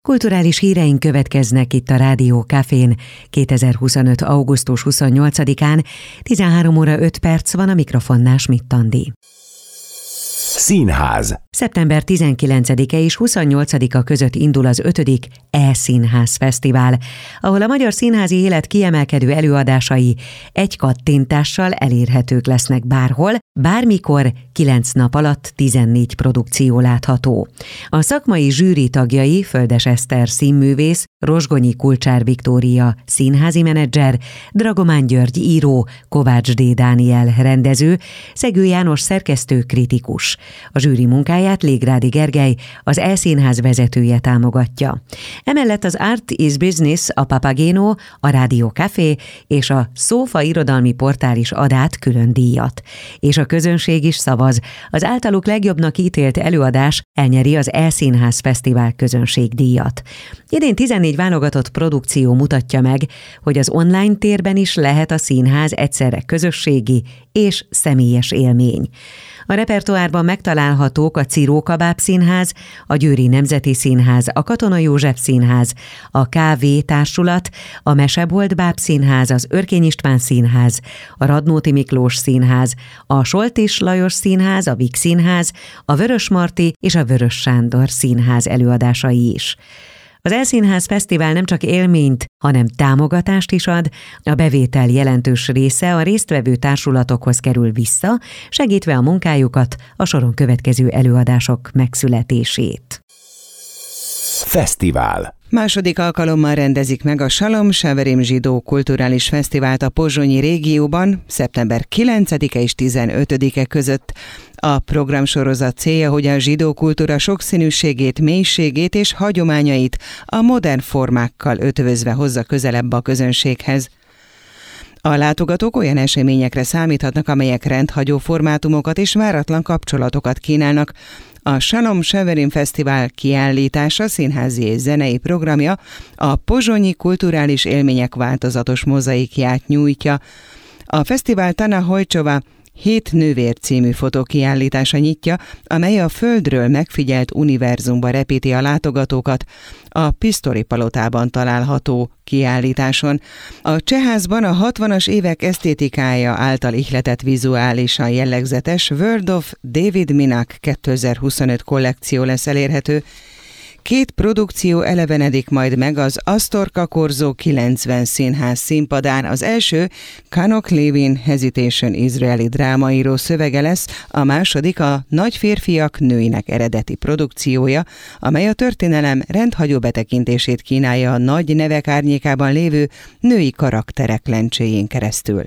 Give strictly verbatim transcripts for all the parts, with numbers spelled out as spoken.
Kulturális híreink következnek itt a Rádió Cafén kétezer-huszonöt. augusztus huszonnyolcadikán, tizenhárom óra öt perc van, a mikrofonnál Schmidt Andi. Színház. szeptember tizenkilencedike és huszonnyolcadika között indul az ötödik E-Színház Fesztivál, ahol a magyar színházi élet kiemelkedő előadásai egy kattintással elérhetők lesznek bárhol, bármikor, kilenc nap alatt tizennégy produkció látható. A szakmai zsűri tagjai Földes Eszter színművész, Rozsgonyi Kulcsár Viktória színházi menedzser, Dragomán György író, Kovács D. Dániel rendező, Szegő János szerkesztő kritikus. A zsűri munkáját Légrádi Gergely, az E-Színház vezetője támogatja. Emellett az Art is Business, a Papageno, a Rádió Café és a Szófa irodalmi portál is ad át külön díjat. És a közönség is szavaz. Az általuk legjobbnak ítélt előadás elnyeri az E-Színház Fesztivál közönségdíjat. Idén tizennégy válogatott produkció mutatja meg, hogy az online térben is lehet a színház egyszerre közösségi és személyes élmény. A repertoárban megtalálhatók a Ciró Kabáb Színház, a Győri Nemzeti Színház, a Katona József Színház, a ká vé Társulat, a Mesebolt Báb Színház, az Örkény István Színház, a Radnóti Miklós Színház, a Soltis Lajos Színház, a Víg Színház, a Vörösmarty és a Vörös Sándor Színház előadásai is. Az E-Színház Fesztivál nem csak élményt, hanem támogatást is ad, a bevétel jelentős része a résztvevő társulatokhoz kerül vissza, segítve a munkájukat, a soron következő előadások megszületését. Fesztivál. Második alkalommal rendezik meg a Salom Severim Zsidó Kulturális Fesztivált a pozsonyi régióban szeptember kilencedike és tizenötödike között. A programsorozat célja, hogy a zsidó kultúra sokszínűségét, mélységét és hagyományait a modern formákkal ötvözve hozza közelebb a közönséghez. A látogatók olyan eseményekre számíthatnak, amelyek rendhagyó formátumokat és váratlan kapcsolatokat kínálnak. A Salom Severim Fesztivál kiállítása, színházi és zenei programja a pozsonyi kulturális élmények változatos mozaikját nyújtja. A fesztivál Tana Hojcsova Hét nővér című fotókiállítása nyitja, amely a Földről megfigyelt univerzumba repíti a látogatókat a Pisztoly palotában található kiállításon. A Csehházban a hatvanas évek esztétikája által ihletett vizuálisan jellegzetes World of David Minak kétezer-huszonöt kollekció lesz elérhető. Két produkció elevenedik majd meg az Astorka Korzó kilencven színház színpadán. Az első Kanok Levin Hesitation izraeli drámaíró szövege lesz, a második a Nagy férfiak nőinek eredeti produkciója, amely a történelem rendhagyó betekintését kínálja a nagy nevek árnyékában lévő női karakterek lencséjén keresztül.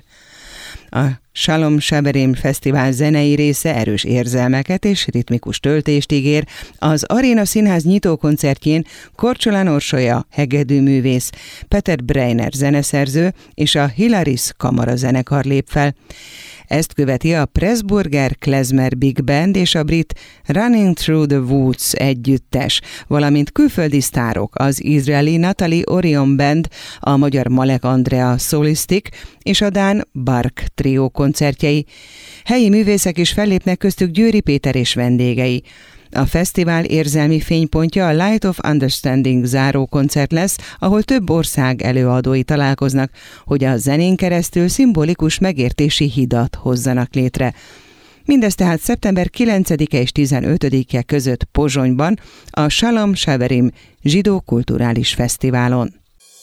A Salom Severim Fesztivál zenei része erős érzelmeket és ritmikus töltést ígér. Az Aréna Színház nyitókoncertjén Korcsolán Orsolya hegedűművész, Peter Breiner zeneszerző és a Hilaris kamarazenekar lép fel. Ezt követi a Pressburger Klezmer Big Band és a brit Running Through the Woods együttes, valamint külföldi sztárok, az izraeli Natalie Orion Band, a magyar Malek Andrea Solistik és a dán Bark Trio koncertjei. Helyi művészek is fellépnek, köztük Győri Péter és vendégei. A fesztivál érzelmi fénypontja a Light of Understanding záró koncert lesz, ahol több ország előadói találkoznak, hogy a zenén keresztül szimbolikus megértési hidat hozzanak létre. Mindez tehát szeptember kilencedike és tizenötödike között Pozsonyban, a Salom Severim Zsidó Kulturális Fesztiválon.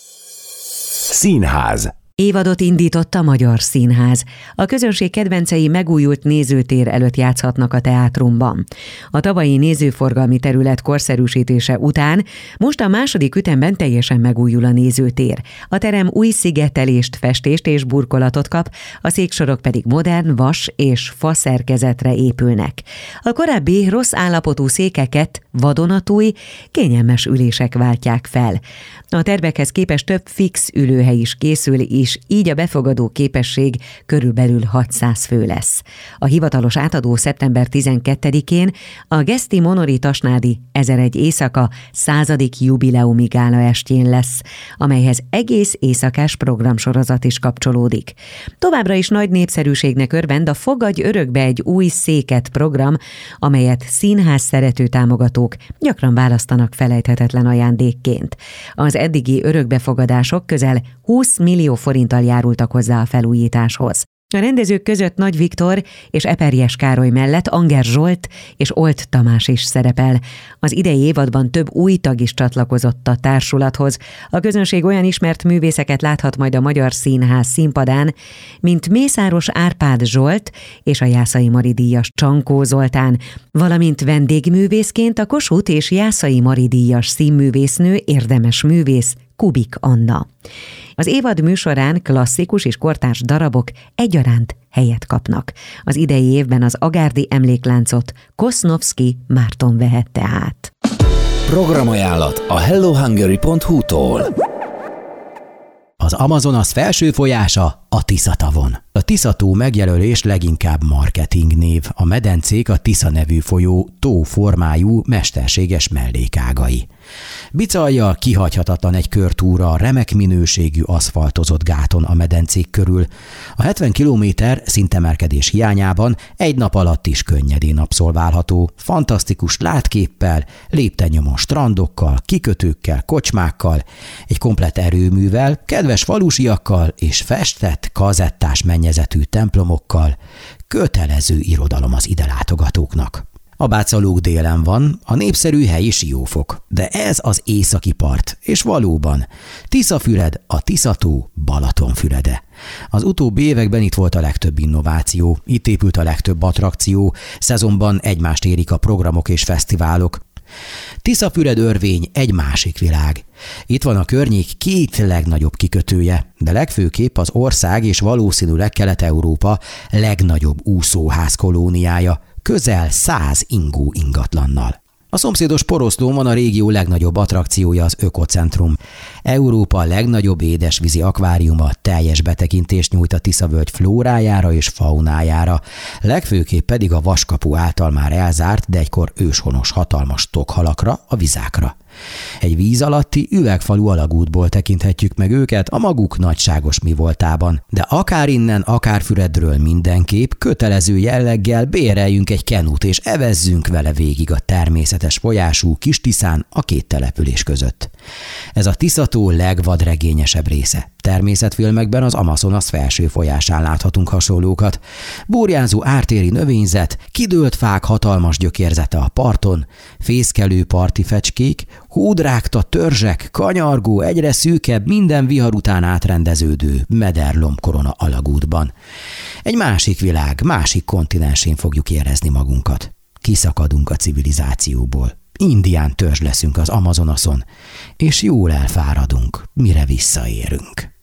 Színház. Évadot indított a Magyar Színház. A közönség kedvencei megújult nézőtér előtt játszhatnak a teátrumban. A tavalyi nézőforgalmi terület korszerűsítése után most a második ütemben teljesen megújul a nézőtér. A terem új szigetelést, festést és burkolatot kap, a széksorok pedig modern vas és fa szerkezetre épülnek. A korábbi rossz állapotú székeket vadonatúj, kényelmes ülések váltják fel. A tervekhez képest több fix ülőhely is készül, és is, így a befogadó képesség körülbelül hatszáz fő lesz. A hivatalos átadó szeptember tizenkettedikén a Geszti Monori Tasnádi ezeregy éjszaka századik jubileumi gála estjén lesz, amelyhez egész éjszakás programsorozat is kapcsolódik. Továbbra is nagy népszerűségnek örvend a Fogadj örökbe egy új széket program, amelyet színház szerető támogatók gyakran választanak felejthetetlen ajándékként. Az eddigi örökbefogadások közel húsz millió forinttal járultak hozzá a felújításhoz. A rendezők között Nagy Viktor és Eperjes Károly mellett Anger Zsolt és Olt Tamás is szerepel. Az idei évadban több új tag is csatlakozott a társulathoz. A közönség olyan ismert művészeket láthat majd a Magyar Színház színpadán, mint Mészáros Árpád Zsolt és a Jászai Mari díjas Csankó Zoltán, valamint vendégművészként a Kossuth és Jászai Mari díjas színművésznő, érdemes művész Kubik Anna. Az évad műsorán klasszikus és kortárs darabok egyaránt helyet kapnak. Az idei évben az agárdi emlékláncot Kosznovszky Márton vehette át. Programajánlat a hello hungary pont hu-tól. Az Amazonas felső folyása a Tisza-tavon. A Tisza-tó megjelölés leginkább marketing név. A medencék a Tisza nevű folyó tó formájú mesterséges mellékágai. Bicajjal kihagyhatatlan egy körtúra a remek minőségű aszfaltozott gáton a medencék körül. A hetven kilométer szintemelkedés hiányában egy nap alatt is könnyedén abszolválható, fantasztikus látképpel, léptennyomon strandokkal, kikötőkkel, kocsmákkal, egy komplett erőművel, kedves falusiakkal és festett, kazettás mennyezetű templomokkal, kötelező irodalom az ide látogatóknak. A Bácalók délen van, a népszerű helyi siófok, de ez az északi part, és valóban Tiszafüred, a Tisza-tó Balatonfürede. Az utóbbi években itt volt a legtöbb innováció, itt épült a legtöbb attrakció, szezonban egymást érik a programok és fesztiválok. Tiszafüred örvény egy másik világ. Itt van a környék két legnagyobb kikötője, de legfőképp az ország és valószínűleg Kelet-Európa legnagyobb úszóház kolóniája, közel száz ingó ingatlannal. A szomszédos Poroszlón van a régió legnagyobb attrakciója, az Ökocentrum. Európa legnagyobb édesvízi akváriuma teljes betekintést nyújt a Tiszavölgy flórájára és faunájára, legfőképp pedig a Vaskapu által már elzárt, de egykor őshonos hatalmas tokhalakra, a vizákra. Egy víz alatti üvegfalú alagútból tekinthetjük meg őket a maguk nagyságos mi voltában, de akár innen, akár Füredről mindenképp kötelező jelleggel béreljünk egy kenut és evezzünk vele végig a természetes folyású Kis-Tiszán a két település között. Ez a Tisza-tó legvadregényesebb része. Természetfilmekben az Amazonas felső folyásán láthatunk hasonlókat. Burjánzó ártéri növényzet, kidőlt fák hatalmas gyökérzete a parton, fészkelő parti fecskék, hódrágta törzsek, kanyargó, egyre szűkebb, minden vihar után átrendeződő mederlombkorona alagútban. Egy másik világ, másik kontinensén fogjuk érezni magunkat. Kiszakadunk a civilizációból. Indián törzs leszünk az Amazonason, és jól elfáradunk, mire visszaérünk.